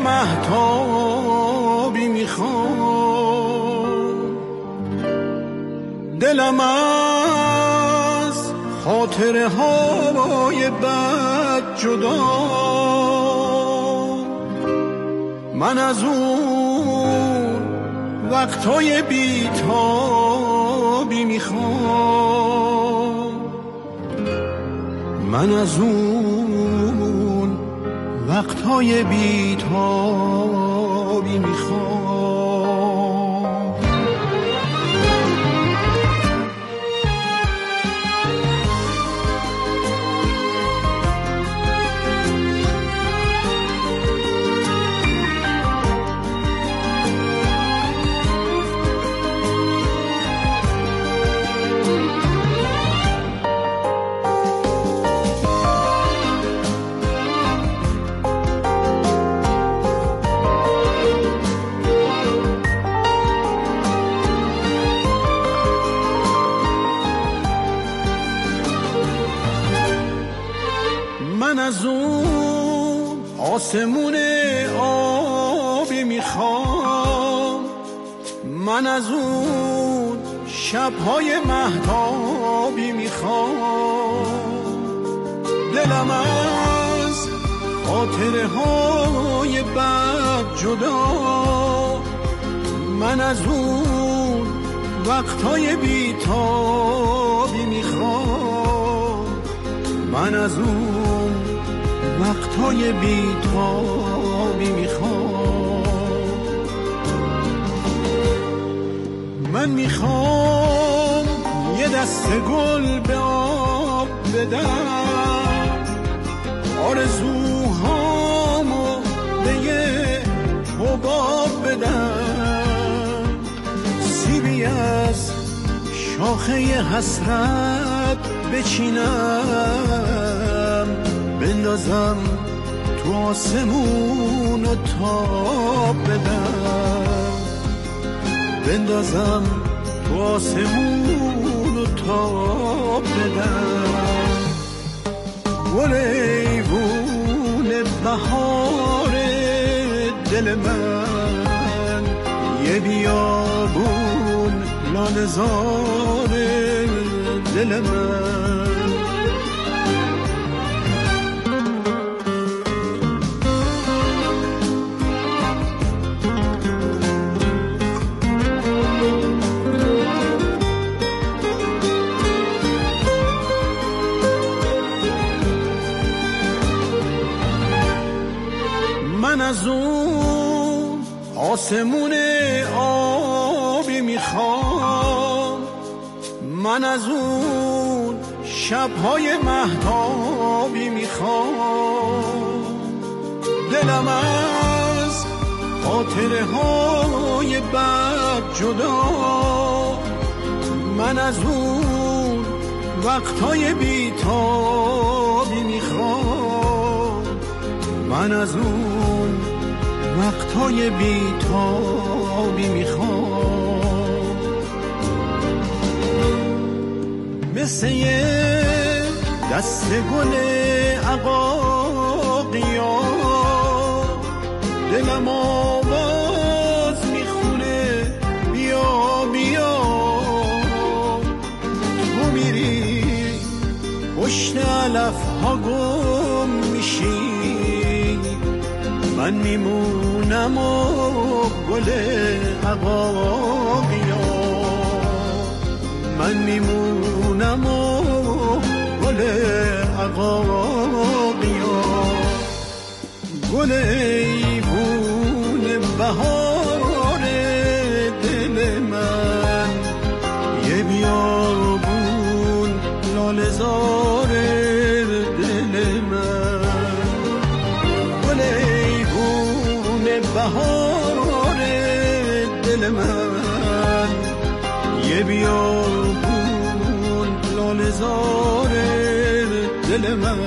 مهتابی میخوام، دلم از خاطره های بد جدا، من از اون وقتای بیتابی میخوام، من از اون وقتای بیتابی میخوام. من از اون آسمون آبی میخوام، من از اون شبهای مهتابی میخوام، دلم از خاطره های بد جدا، من از اون وقتهای بیتابی میخوام، من از اون وقتای بیتابی میخوام. من میخوام یه دست گل به آب بدم، آرزوهامو به یه حباب بدم، سیبی از شاخه حسرت بچینم، بندازم تو آسمون و تاب بدم، بندازم تو آسمون و تاب بدم. گل ایوون بهار دل من، یه بیابون لاله‌زار دل من. من از اون آسمون آبی میخوام، من از اون شبهای مهتابی میخوام، دلم از خاطره های بد جدا، من از اون وقتای بیتابی میخوام، من از اون وقتای بیتابی میخوام. مثل یه دست گل عقاقیا، دلم آواز میخونه بیا بیا، تو میری پشت علف ها گم میشی، من میمونم و گل عقاقیا، من میمونم و گل عقاقیا. گل ایوون بهار دل من، یه بیابون لاله‌زار دل من، گل ایوون بهار دل من، یه بیابون لاله‌زار دل من.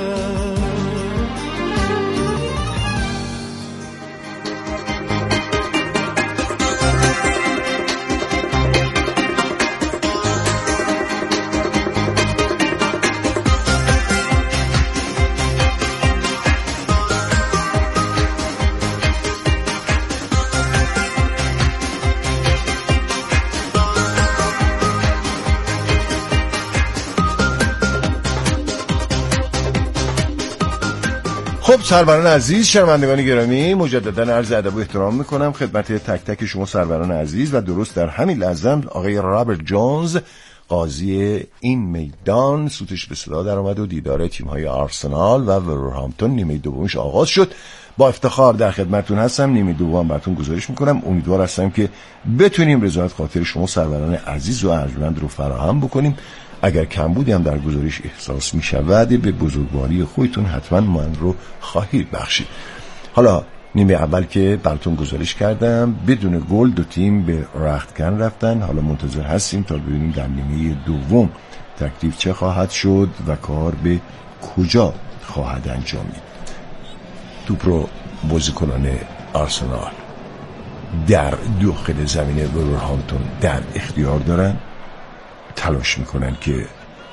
خب سروران عزیز، شنوندگان گرامی، مجددا عرض ادب و احترام میکنم خدمت تک تک شما سروران عزیز و درست در همین لحظه آقای رابرت جونز قاضی این میدان سوتش به صدا در اومد و دیدار تیم‌های آرسنال و ولورهامپتون نیمه دومش آغاز شد. با افتخار در خدمتتون هستم. نیمه دوم براتون گزارش میکنم. امیدوار هستم که بتونیم رضایت خاطر شما سروران عزیز و ارجمند رو فراهم بکنیم. اگر کمبودی هم در گزارش احساس میشود به بزرگواری خودتون حتما من رو خواهید بخشید. حالا نیمه اول که براتون گزارش کردم بدون گل دو تیم به رختکن رفتن. حالا منتظر هستیم تا ببینیم در نیمه دوم تکلیف چه خواهد شد و کار به کجا خواهد انجامید. توپ رو بازیکنان آرسنال در داخل زمین ولورهامپتون در اختیار دارن، تلاش میکنن که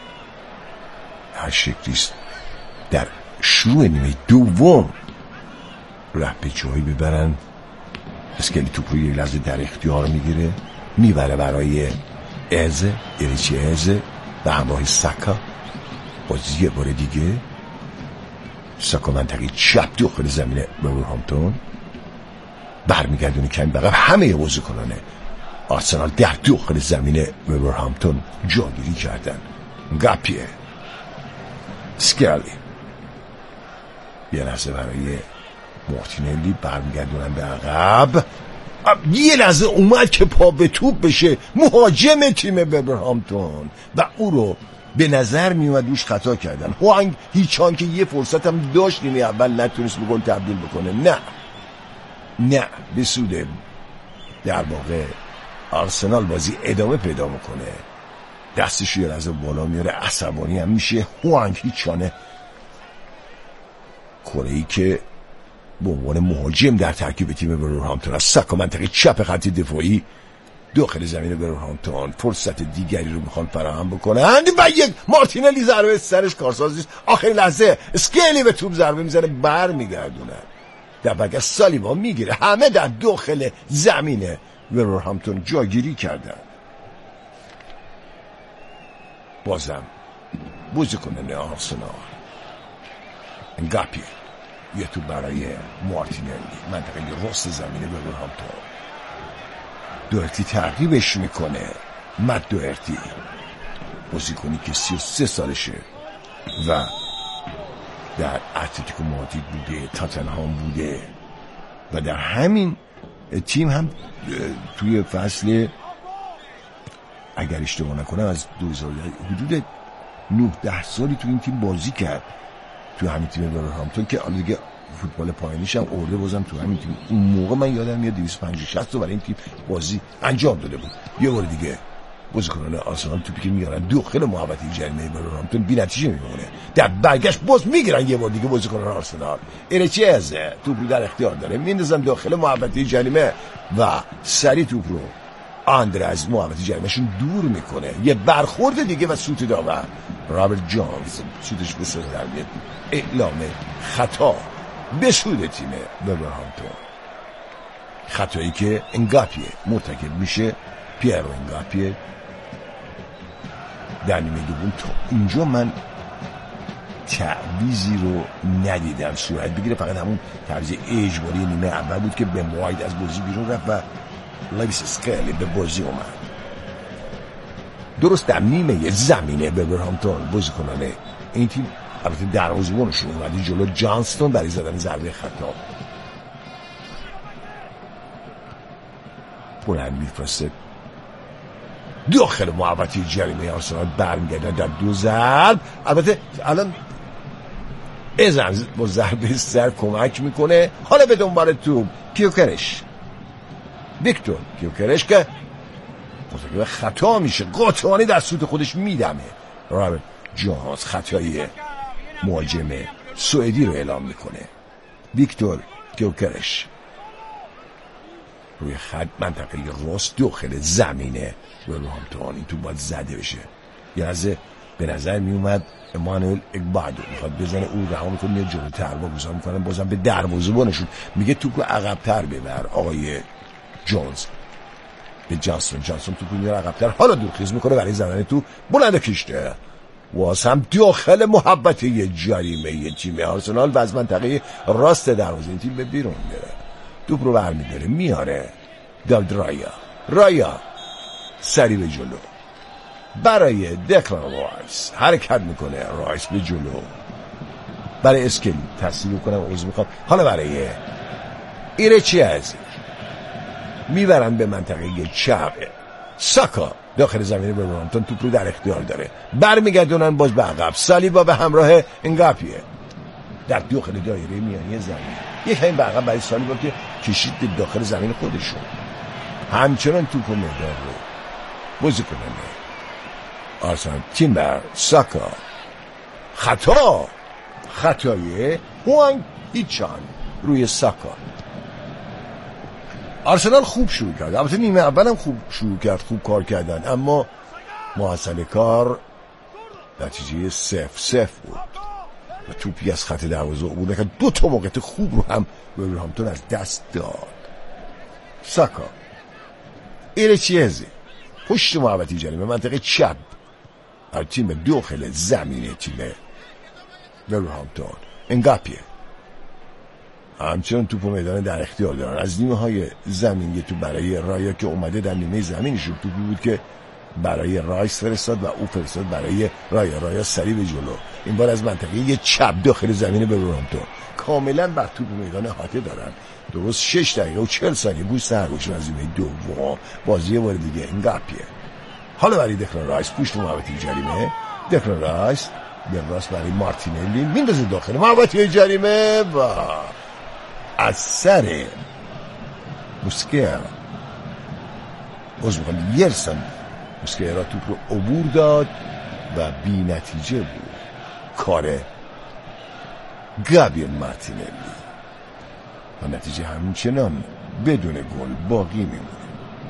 هر شکلیست در شروع نیمه دوم ره به جایی ببرن. اسکلی توپ رو یه لحظه در اختیار میگیره، میبره برای اریچی ازه به همراه ساکا. باز یه بار دیگه ساکا منطقه چپ داخل زمین ولورهامپتون برمیگردونه کمی بقیب. همه بازیکنان آرسنال در داخل زمین ولورهامپتون جاگیری کردن. گاپیه، سکلی، یه لحظه برای مارتینلی برمیگردونن به عقب. یه لحظه اومد که پا به توپ بشه مهاجم تیم ولورهامپتون و او رو به نظر میومد روش خطا کردن. هوانگ هیچان که یه فرصت هم داشت نیمه اول نتونست به گل تبدیل بکنه. نه به سود در واقع آرسنال بازی ادامه پیدا میکنه. دستش یه لحظه بالا میاره، عصبانی هم میشه. هوانگ هیچانه کره‌ای که به عنوان مهاجم در ترکیب تیم ولورهامپتون از ساکا منطقه چپ خط دفاعی داخل زمین ولورهامپتون فرصت دیگری رو میخوان فراهم بکنن و یک مارتینلی ضربه سرش کارساز نیست. آخرین لحظه اسکلی به توپ ضربه میزنه، برمیگردونن. در بقیه سالیبا میگیره. همه در داخل زمین ولورهامپتون جاگیری کردن. بازم بازیکنان آرسنال انگاپی یه تو برای مارتینلی منطقه راست زمین ولورهامپتون. دوئرتی تعقیبش میکنه. مت دوئرتی بازیکنی که 33 سالشه و در اتلتیکو مادرید بوده، تاتنهام بوده و در همین تیم هم توی فصل اگر اشتباه نکنم از 2000 حدود 9-10 سالی توی این تیم بازی کرد، توی همین تیم ولورهامپتون که حالا دیگه فوتبال پایینیش هم ارده بازم تو همین تیم. اون موقع من یادم میاد 250-60 برای این تیم بازی انجام داده بود. یه بار دیگه بازیکنان آرسنال توپی که میارن داخل محوطه جریمه ولورهامپتون بی‌نتیجه میمونه. در برگشت باز میگیرن یه بار دیگه بازیکنان آرسنال. اریچی ازه توپ رو در اختیار داره، میندازن داخل محوطه جریمه و سری توپ رو آندر از محوطه جریمهشون دور میکنه. یه برخورد دیگه و سوت داور رابرت جونز سوتش به سر در میاد. اعلام خطا به سود تیم ولورهامپتون. خطایی که انگاپیه مرتکب میشه، پیرو انگاپیه. در نیمه دوم تا اینجا من تعویضی رو ندیدم صورت بگیره، فقط همون تعویض اجباری نیمه اول بود که به موعد از بازی بیرون رفت و لویس اسکلی به بازی اومد. درست در نیمه زمینه ولورهامپتون بازیکنان این تیم البته دروازه‌بانشون اومد جلو جانستون برای زدن ضربه خطا. بلند میفرسته داخل محوطه جریمه آرسنال، برمیگردن در دو ضرب. البته الان ازن با ضربه سر کمک میکنه. حالا به دنبال توپ کیوکرش، ویکتور کیوکرش که مرتکب خطا میشه، قاطعانه در سوت خودش میدمه. رابرت جونز خطای مهاجم سوئدی رو اعلام میکنه. ویکتور کیوکرش روی خط منطقه راست داخل زمینه ولورهامپتون. این تو باید زده بشه. یه لحظه به نظر می اومد امانوئل اگبادو میخواد بزنه، او رها میکنه میاد جلوتر، واگذار میکنن بازم به دروازه‌بانشون میگه توپو عقب‌تر ببر آقای جونز به جانسون توپو میاره عقب‌تر. حالا دورخیز میکنه برای زدن تو بلند کشته واس هم داخل محبته جریمه تیم آرسنال و از منطقه راست دروازه این تیم به بیرون میره. توپ رو برمی‌داره میاره داوید رایا سری به جلو برای دکلان رایس، حرکت میکنه رایس به جلو برای اسکلی، تصدیق کنم عوض میخوام، حالا برای ایرچیز میبرن به منطقه چپ. ساکا داخل زمین برونتون توپ رو در اختیار داره، برمیگردونن باز به عقب. سالیبا به همراه انگاپیه در داخل دایره میانی زمین، یک همین به عقب برای سالیبا که کشید داخل زمین خودشون. همچنان توپ و میدان رو بازی کنن آرسنال. تیمبر، ساکا، خطای هوانگ هیچان روی ساکا. آرسنال خوب شروع کرد، البته نیمه اول هم خوب شروع کرد، خوب کار کردن، اما محصل کار نتیجه 0-0 بود و توپی از خط دروازه عبور نکرد. 2 تا موقعیت خوب رو هم ولورهمپتون از دست داد. ساکا، ایرچیزی پشت محوطه جریمه منطقه چپ از تیم داخل زمین تیم ولورهمپتون. انگاپیه همچنان توپ و میدان در اختیار دارن. از نیمه های زمین یه توپ برای رایا که اومده در نیمه زمینشون، توپی بود که برای رایس فرستاد و او فرستاد برای رایا سری به جلو. این بار از منطقه یه چپ داخل زمین ولورهمپتون کاملا بر توپ و میدان احاطه دارن. درست 6 دقیقه و 40 ثانیه بوست هرگوشون از نیمه دوم بازی بار دیگه. انگاپیه حالا برای دکلان رایس پشت محوطه جریمه. دکلان رایس به راست برای مارتینلی میندازه داخل محوطه جریمه و از سر موسکر یرسن موسکر توپ رو عبور داد و بی نتیجه بود کار گابریل مارتینلی و نتیجه همچنان بدون گل باقی میمونه.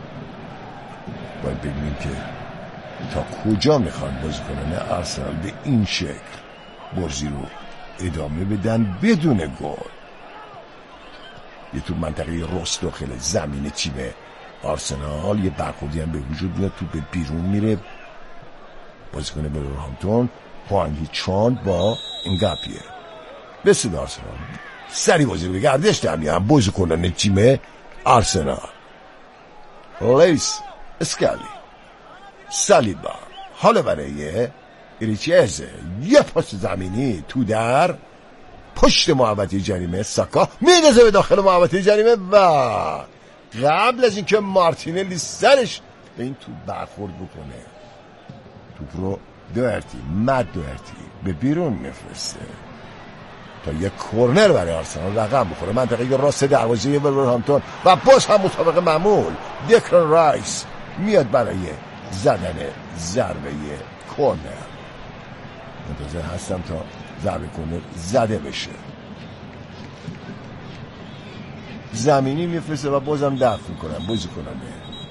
باید ببینیم که تا کجا میخوان بازیکنان آرسنال به این شکل بازی رو ادامه بدن بدون گل. یه تو منطقه راست داخل زمین تیم آرسنال یه برخوردی هم به وجود میاد، تو به بیرون میره. بازیکن ولورهمپتون هوانگ هیچان با انگاپیه بسید آرسنال سری بازی رو گردش در میان بازیکنان تیم آرسنال. لیس اسکالی، سالیبا، حالا برای ایریچیزه یه پاس زمینی تو در پشت محوطه جریمه. ساکا میندازه به داخل محوطه جریمه و قبل از اینکه مارتینلی سرش به این توپ برخورد بکنه توپ رو دوئرتی به بیرون میفرسته تا یک کورنر برای آرسنال رقم بخوره منطقه راست دروازه ولورهمپتون و باز هم مطابق معمول دکلان رایس میاد برای زدن ضربه کورنر. منتظر هستم تا ضربه کورنر زده بشه. زمینی میفرسته و بازم دفع میکنن بازی کنن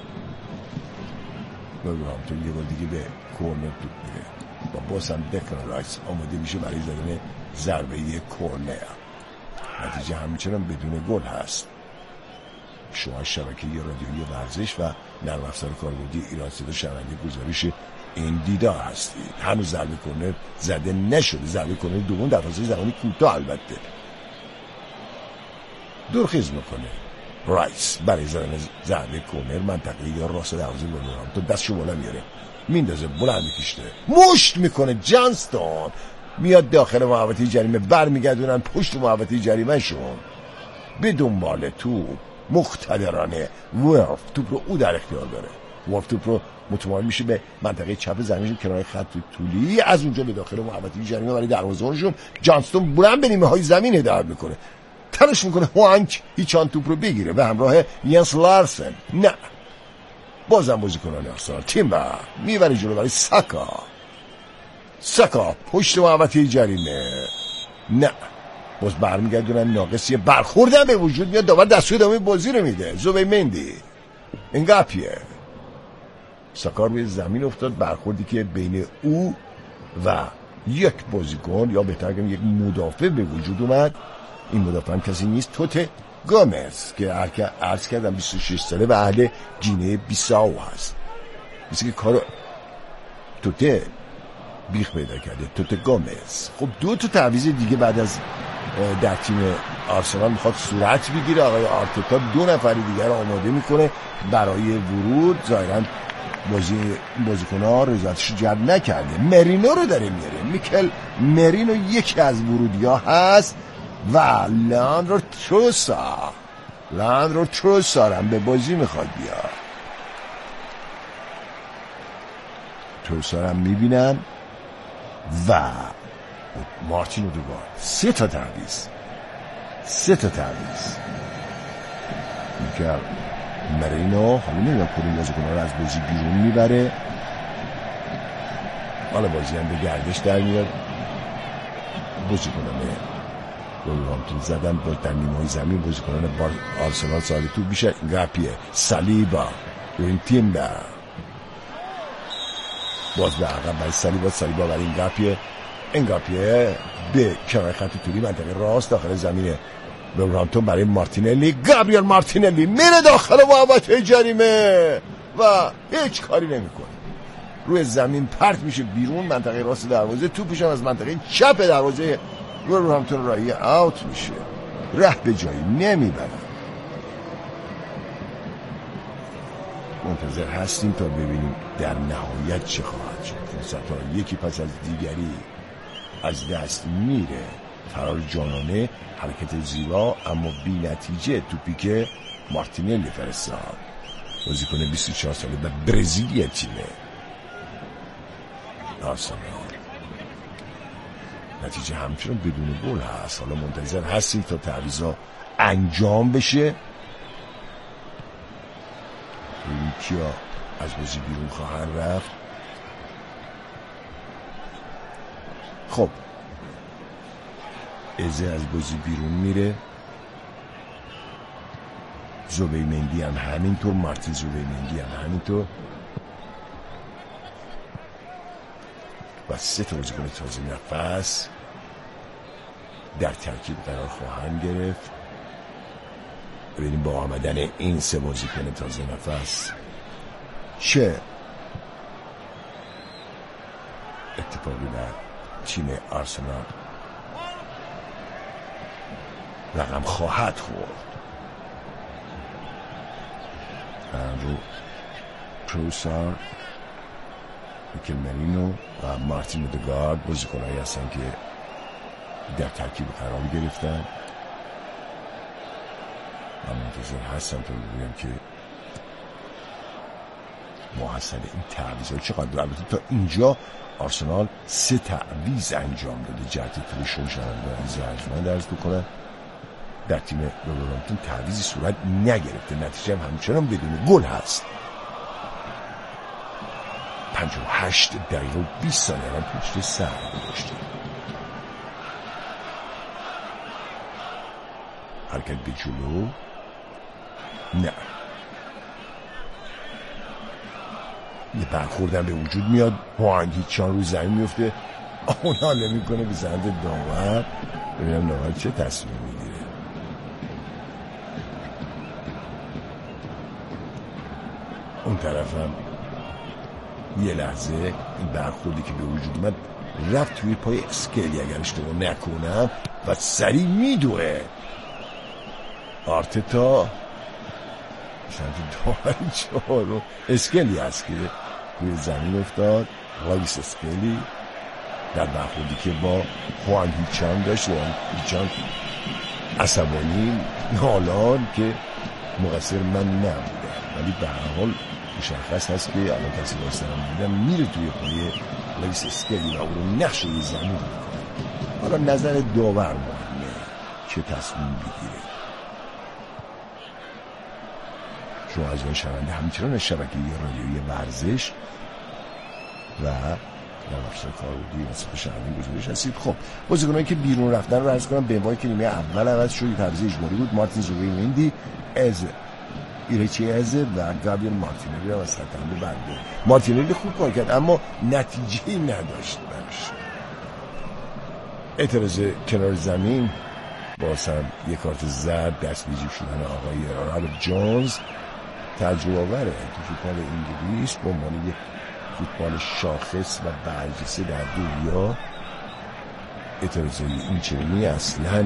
ولورهمپتون یه بار دیگه به کورنر توپ میره و باز هم دکلان رایس آماده میشه برای زدن ضربه کورنر. نتیجه همچنان بدون گل هست. شما شبکه رادیویی ورزش و نرم افزار کاربردی ایران صدا شنونده گزارش این دیدار هستید. هنوز ضربه کورنر زده نشده. ضربه کورنر دوم در فاصله زمانی کوتاه البته. دورخیز میکنه رایس برای زدن ضربه کورنر منطقه یا راست دروازه ولورهمپتون. دستشو بالا میاره میندازه بلند میکشه مشت میکنه. جانستون میاد داخل محوطه جریمه برمیگردونن پشت محوطه جریمه شون به دنبال توپ مقتدرانه. ولف توپ رو او در اختیار داره. ولف توپ رو متمایل میشه به منطقه چپ زمین کنار خط طولی، از اونجا به داخل محوطه جریمه برای دروازه‌بانشون. جانستون بلند به نیمه های زمین هدایت میکنه، تلاش میکنه هوانگ هیچان توپ رو بگیره به همراه ینس لارسن. نه بازم بازیکنان آرسنال تیمبر میبره جلو برای ساکا پشت محوطه جریمه. نه باز برمیگردونن ناقصی برخوردن به وجود میاد. داور دستور ادامه بازی رو میده. زوبیمندی، انگاپیه، ساکا روی زمین افتاد. برخوردی که بین او و یک بازیکن یا بهتر بگم یک مدافع به وجود اومد. این مدافع هم کسی نیست، توته گامز که عرض کردم 26 ساله و اهل گینه بیساو هست. مثل که کارو توته بیخ پیدا کرده. توته گومز. خب 2 تا تعویض دیگه بعد از در تیم آرسنال میخواد صورت بگیره. آقای آرتتا 2 نفر دیگه رو آماده میکنه برای ورود. ظاهرا بازیکن‌ها رضایتش جلب نکرده. مرینو رو داره میاره. میکل مرینو یکی از ورودی‌ها هست و لاندرو تروسار هم به بازی میخواد بیاد. تروسار هم میبینن و مارتین اودگارد. 3 تا تعویض میکل مرینو. حالا نمیدونم کدوم بازیکن‌ها رو از بازی بیرون میبره. حالا بازی هم به گردش در میاد. بازیکنان ولورهمپتون زدن با در نیمه‌های زمین. بازیکنان آرسنال سال تو بیشتر گاپیه، سالیبا، این تیم باز به عقب برای سالیبا برای این گاپیه به کنار خط طولی منطقه راست داخل زمین ولورهمپتون برای مارتینلی. گابریل مارتینلی میره داخل محوطه جریمه و هیچ کاری نمیکنه. روی زمین پرت میشه بیرون منطقه راست دروازه. توپش هم از منطقه چپ دروازه ولورهمپتون راهی اوت میشه. ره به جایی نمیبره. منتظر هستیم تا ببینیم در نهایت چه خواهد شد. فرصت‌ها یکی پس از دیگری از دست میره. فرار جانانه، حرکت زیبا اما بی نتیجه. توپی که مارتینلی فرستاد. بازیکن 24 ساله به برزیل تیمه آرسنال. نتیجه همچنان بدون گل هست. حالا منتظر هستیم تا تعویضا انجام بشه. این کیا از بازی بیرون خواهند رفت. خب ازه از بازی بیرون میره. زوبیمندی هم همینطور. مارتین زوبیمندی هم همینطور و 3 تا بازیکن تازه نفس در ترکیب قرار خواهند گرفت. ببینیم با آمدن این 3 بازیکن تازه نفس چه اتفاقی بر تیم آرسنال رقم خواهد خورد. رو تروسار، میکل مرینو و مارتین اودگارد بازیکنایی هستن که در ترکیب قرار گرفتن. من منتظر هستم تا ببینم که محصل این تعویض چقدر. البته تا اینجا آرسنال 3 تعویض انجام داده. جهت فروشون شنونده عزیز من درس بکنم در تیم ولورهمپتون تعویضی صورت نگرفته. نتیجه هم همچنان بدون گل هست. 58 دقیقه و 20 ثانیه هم پشت سر گذاشته. حرکت به جلو نه. یه برخوردن به وجود میاد. هوانگ هیچان روی زمین میفته. اون حاله میکنه به سمت داور. ببینم داور چه تصمیم میگیره. اون طرف هم یه لحظه این برخوردی که به وجود اومد رفت توی پای اسکلی اگر اشتباه نکنم و سریع میدوه. آرتتا سمت داور چهارم اسکلی هست که روی زمین افتاد. وایس اسکلی در برخوردی که با خوان هیچان داشت. خوان هیچان عصبانی نالان که مقصر من نبوده، ولی به هر حال مشخص هست که الان کسی باسترم دیدم میره توی پای وایس اسکلی و او رو نقش روی زمین میکنه. حالا نظر داور مهمه چه تصمیم بگیره. شما از اون شنونده همچنان شبکه رادیویی ورزش و نوافسر کارودی و صفحه شنونده گزارش هستید. خب بازیکنایی که بیرون رفتن رو عرض کنم. بنوایی که نیمه اول عوض شد، تعویض اجباری بود. مارتین زوبیمندی، ایرچی ازه و گابریل مارتینلی رو وسط هم برده. مارتینلی خوب کار کرد اما نتیجه‌ای نداشت براش. اعتراض کنار زمین باز هم یک کارت زرد دست بیجیب شدن آقای رابرت جونز. تجربه آوره تو فوتبال انگلیس به عنوان یک فوتبال شاخص و برجسته در دنیا اعتراضای این چنینی اصلا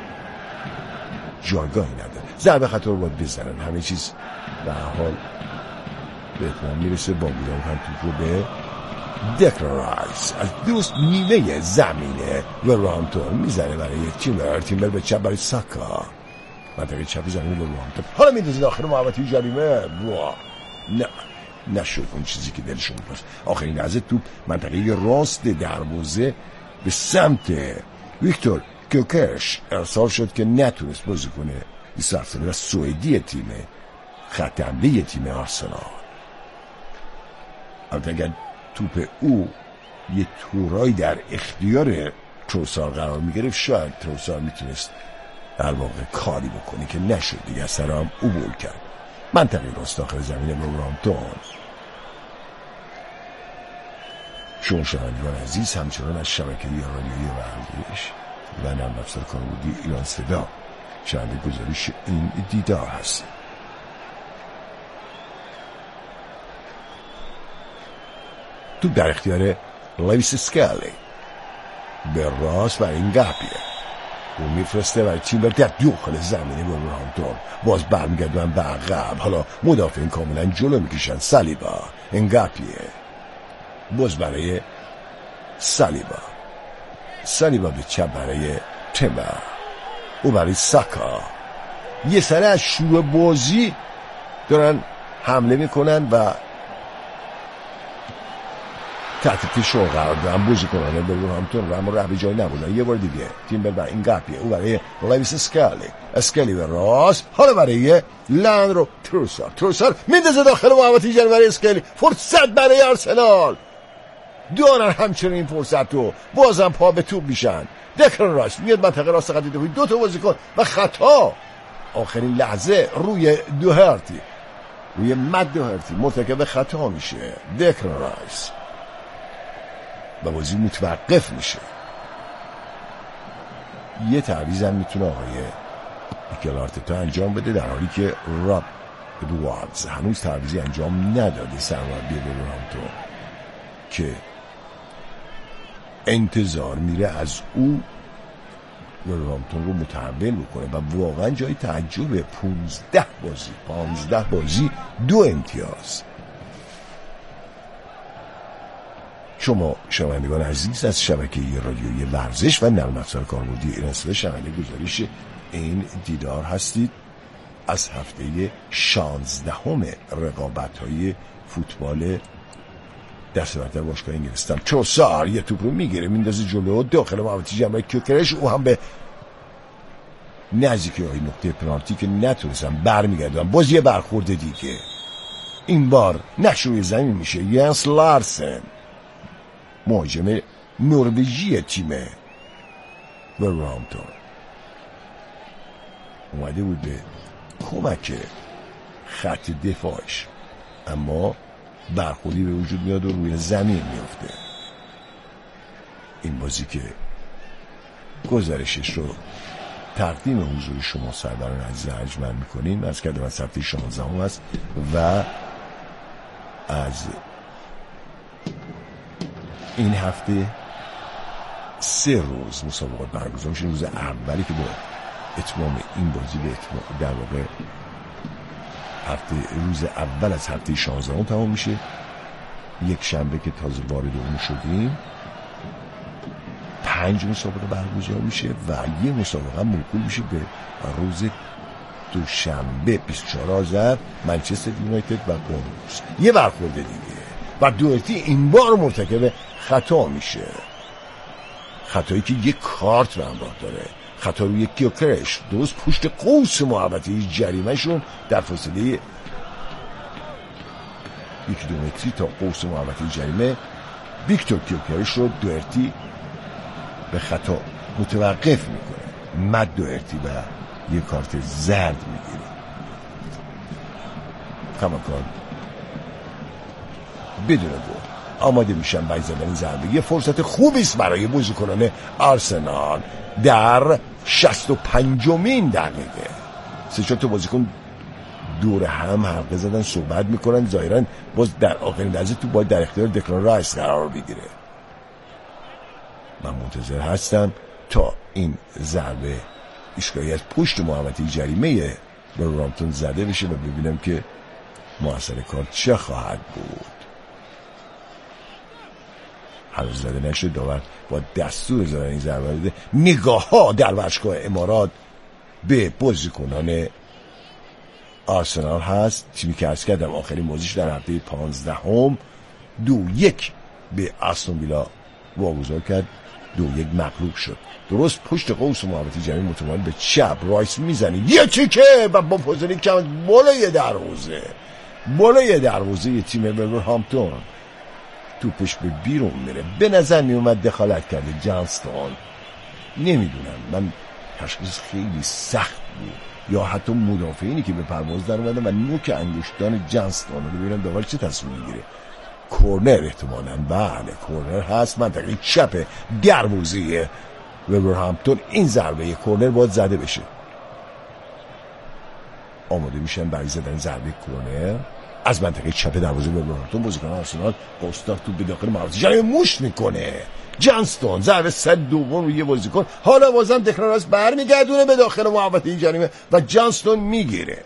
جایگاهی نداره. ضربه خطا رو باید بزنن، همه چیز به هر حال به اتمام میرسه. با بودن هم توپ رو به دکلان رایس از دوست نیمه زمینه ولورهمپتون میزنه برای تیمبر به چپ برای ساکا، منطقه چپ زمین ولورهمپتون. حالا میندازه داخل محوطه جریمه. نه نشد اون چیزی که دلشون می‌خواست. آخرین لحظه توپ منطقه راست دروازه به سمت ویکتور کیوکرش ارسال شد که نتونست بازی کنه. ایسارسن و سوئدی تیم خط حمله تیم آرسنال. البته اگر توپ او یه تورایی در اختیار تروسار قرار میگرفت شاید تروسار میتونست در واقع کاری بکنه که نشد دیگه، سر هم عبور کرد. منطقه راست داخل زمین ولورهمپتون. شما شنوندگان عزیز همچنان از شبکه رادیویی ورزش و نرم افزار کاربردی ایران صدا شنونده گزارش این دیدار هست. توپ در اختیار لیویس اسکالی به راست برای این گاپیه، او میفرسته برای تیمبر در داخل زمینه ولورهمپتون. باز برمیگردن به عقب. حالا مدافعین کاملا جلو میکشن. سالیبا انگاپیه باز برای سالیبا به چپ برای تیمبر، او برای ساکا. یه سره از شروع بازی دارن حمله میکنن و تحت فشار قرار دادن بازیکنان ولورهمپتون و اما به جای نبودن. یه بار دیگه تیمبر برای این گاپیه، او برای لیویس اسکالی به راست، حالا برای لاندرو تروسار میندازه داخل محوطه جریمه برای اسکالی. فرصت برای آرسنال دارن همچنین این فرصت رو، بازم پا به توپ میشن. دکلان رایس میاد منطقه راست خط دفاعی، دو تا بازیکن و خطا آخرین لحظه روی مد دوهرتی مرتکب خطا میشه دکلان رایس و بازی متوقف میشه. یه تعویض هم میتونه آقای میکل آرتتا انجام بده، در حالی که راب ادواردز هنوز تعویضی انجام نداده، سرمربی ولورهمپتون، که انتظار میره از او ولورهمپتون رو متحول بکنه و واقعا جای تعجب. 15 بازی 2 امتیاز. شما شنوندگان عزیز از شبکه رادیویی ورزش و نرم افزار کاربردی ایران صدا شنونده گزارش این دیدار هستید از هفته 16 رقابت‌های فوتبال دست برتر باشگاه انگلستان. تروسار یه توپ رو میگیره میندازه جلو داخل محوطه جریمه کیوکرش، او هم به نزدیکی های نقطه پنالتی که نتونستن برمیگردن. باز یه برخورد دیگه، این بار نقش روی زمین میشه. ینس لارسن مهاجم نروژی تیم ولورهمپتون اومده بود به کمک خط دفاعش، اما برخوردی به وجود میاد و روی زمین میفته. این بازی که گزارشش رو تقدیم حضور شما سروران عزیز ارجمند میکنیم از کردم از هفته 16 هست و از این هفته 3 روز مسابقات برگزار میشه. روز اولی که با اتمام این بازی به اتمام در واقع روز اول از هفته 16 تمام میشه. یک شنبه که تازه وارد اون شدیم 5 مسابقه برگزار میشه و یه مسابقه موکول میشه به روز دوشنبه 24 آذر منچستر یونایتد و بورنموث. یه برخورد دیگه و دوئرتی این بار مرتکب خطا میشه، خطایی که یک کارت به همراه داره. خطا روی کیوکرش درست پشت قوس محوطه جریمه شون در فاصله 1-2 متری تا قوس محوطه جریمه ویکتور کیوکرش رو دوئرتی به خطا متوقف میکنه. مد دوئرتی و یک کارت زرد میگیره. کماکان بدون گل آماده میشن برای زدن ضربه. یه فرصت خوبی است برای بازیکنان آرسنال در 65مین دقیقه. 3-4 تا بازیکن دور هم حلقه زدن صحبت میکنن. ظاهرا باز در آخرین لحظه تو باید در اختیار دکلان رایس قرار بگیره. من منتظر هستم تا این ضربه ایستگاهی از پشت محوطه جریمه ولورهمپتون زده بشه و ببینم که مؤثر کار چه خواهد بود. هنوز زده نشد. داور با دستور زدن این ضربه بده. نگاه ها در ورزشگاه امارات به بازیکنان آرسنال هست، تیمی که عرض کردم آخرین بازیش در هفته 15 2-1 به استون ویلا واگذار کرد، 2-1 مغلوب شد. درست پشت قوس محوطه جریمه متمایل به چپ رایس میزنه یه تیکه و با پوزیشن کم بالای دروازه تیم ولورهمپتون توپش به بیرون میره. به نظر میومد دخالت کرده جانستون. نمیدونم، من تشخیص خیلی سخت بود یا حتی مدافعینی که به پرواز در اومدن و نوک انگشتان جانستون رو ببینم داور چه تصمیم میگیره. کورنر احتمالاً، بله کورنر هست، منطقه چپ دروازه ولورهمپتون. این ضربه کورنر باید زده بشه. آماده میشن برای زدن ضربه کورنر از منطقه چپ دروازه ولورهمپتون. بازیکن آرسنال با استاک تو به داخل محوطه جریمه مشت میکنه. جانستون ضربه صد دوم روی بازیکن. حالا بازم دکلان رایس برمیگردونه به داخل محوطه جریمه و جانستون میگیره.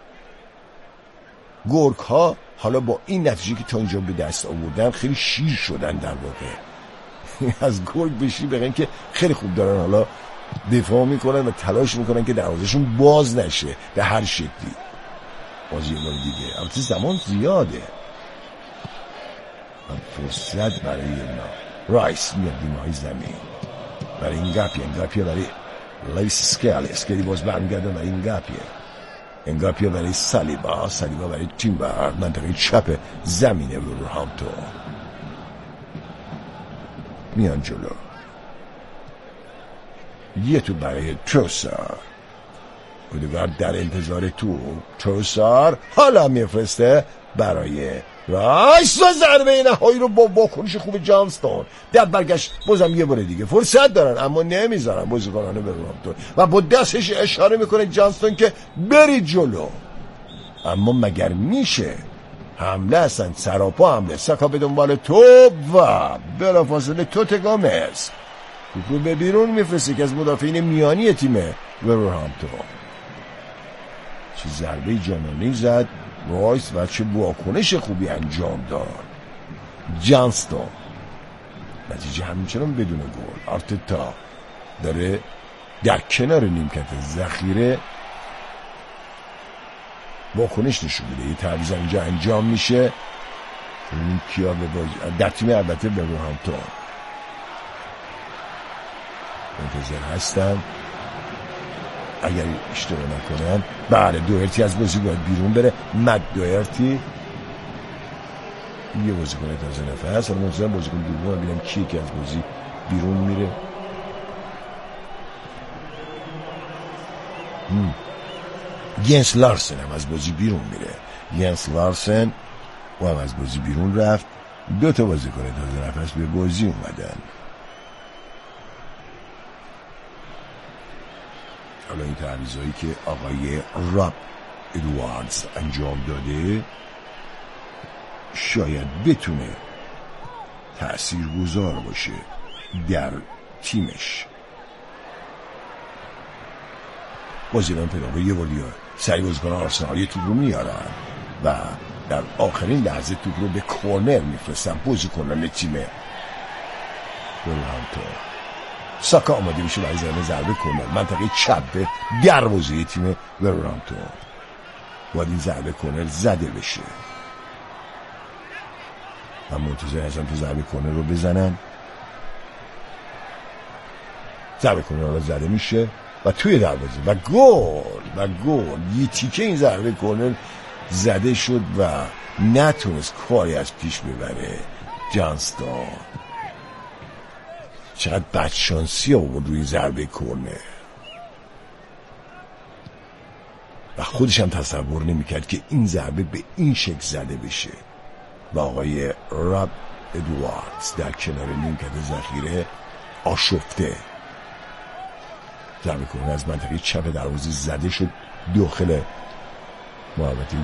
گورک ها حالا با این نتیجه که تا اینجا به دست آوردن خیلی شیر شدن. در واقع از گورک بشی بگن که خیلی خوب دارن حالا دفاع میکنن و تلاش میکنن که دروازهشون باز نشه به هر شکلی. بازی بار دیگه البته زمان زیاده. فرصت برای اینا. رایس میاد دیمای زمین برای اینگاپیه برای لیس اسکالی باز برمیگرده برای اینگاپیه برای سالیبا برای تیمبر منطقه چپ زمینه ولورهمپتون. میان جلو. یه تو برای تروسار. اودگارد در انتظار تروسار حالا میفرسته برای رایس و ضربه نهایی رو با واکنش خوب جانستون در برگشت. بازم یه بار دیگه فرصت دارن اما نمیذارن بازیکنان ولورهمپتون و با دستش اشاره میکنه جانستون که بری جلو. اما مگر میشه؟ حمله هستن، سراپا حمله. ساکا به دنبال توپ و بلافاصله توت گامز توپ رو به بیرون میفرسته که از مدافعین میانی تیم ولورهمپتون. چه ضربه جانانه‌ای زد رایس و چه واکنش خوبی انجام داد جانستون. نتیجه همچنان بدون گل. آرتتا داره در کنار نیمکت ذخیره واکنش نشون میده. یه تعویض اینجا انجام میشه. این کیا به بازی در تیم البته ولورهمپتون. منتظر هستم اگر اشتباه نکنم. بله دوئرتی از بازی باید بیرون بره. مد دوئرتی یه بازیکن تازه نفس. حالا منتظرم بازیکن دوم ببینم کی که از بازی بیرون میره. ینس لارسن هم از بازی بیرون میره. ینس لارسن و هم از بازی بیرون رفت. دو تا بازیکن تازه نفس به بازی اومدن. حالا این تعویضایی که آقای راب ادواردز انجام داده شاید بتونه تأثیرگذار باشه در تیمش. بازیکن پیدا یه بولیا سری بازیکن آرسنال یه توپ رو میارن و در آخرین لحظه توپ رو به کورنر میفرستن بازیکنان تیم ولورهمپتون. ساکا آماده میشه برای زدن ضربه کورنر منطقه چپ دروازه تیم ولورهمپتون. باید این ضربه کورنر زده بشه. من منتظر هستم تو ضربه کورنر رو بزنن. ضربه کورنر رو زده میشه و توی دروازه و گل. یه تیکه این ضربه کورنر زده شد و نتونست کاری از پیش ببره جانستون. چقدر بدشانسی آورد روی ضربه کورنر و خودش هم تصور نمیکرد که این ضربه به این شکل زده بشه. و آقای راب ادواردز در کنار نیمکت ذخیره آشفته. ضربه کورنر از منطقه چپ دروازه زده شد داخل محبتی